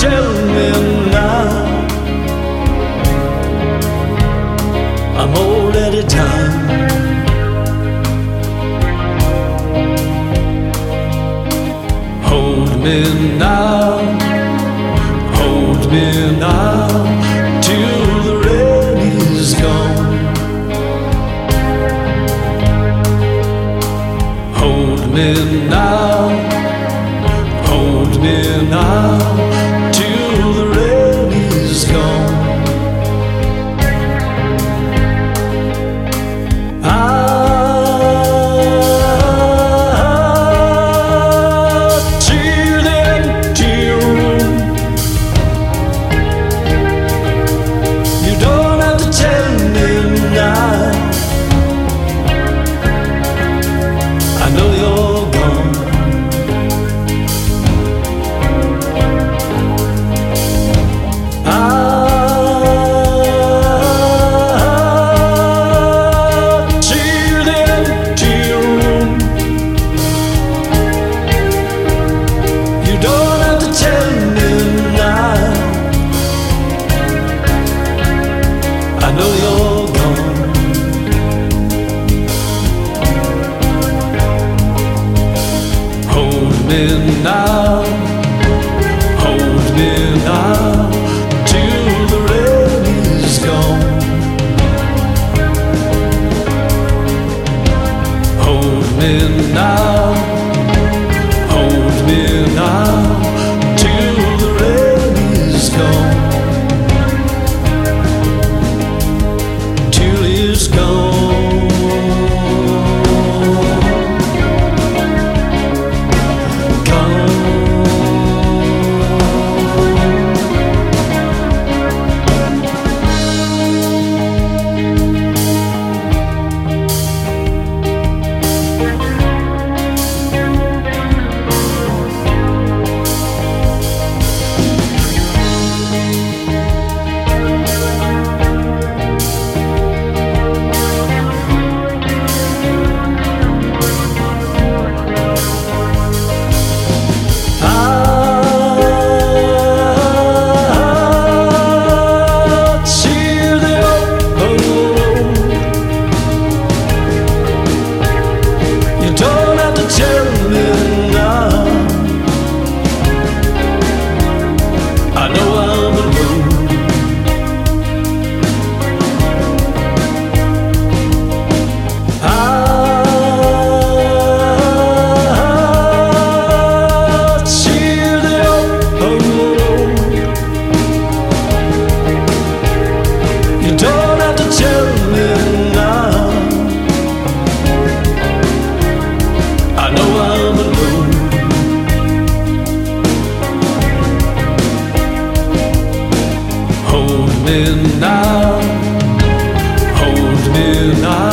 tell me now. I'm already done. Hold me now, hold me now, till the rain is gone. Hold me now, hold me now, till the rain is gone. I know you're gone. To the empty room. You don't have to tell me now. I know you're gone. Hold me now, hold me now, till the rain is gone. Hold me now, hold me now, till the rain is gone. Till it's gone. Hold me now, hold me now.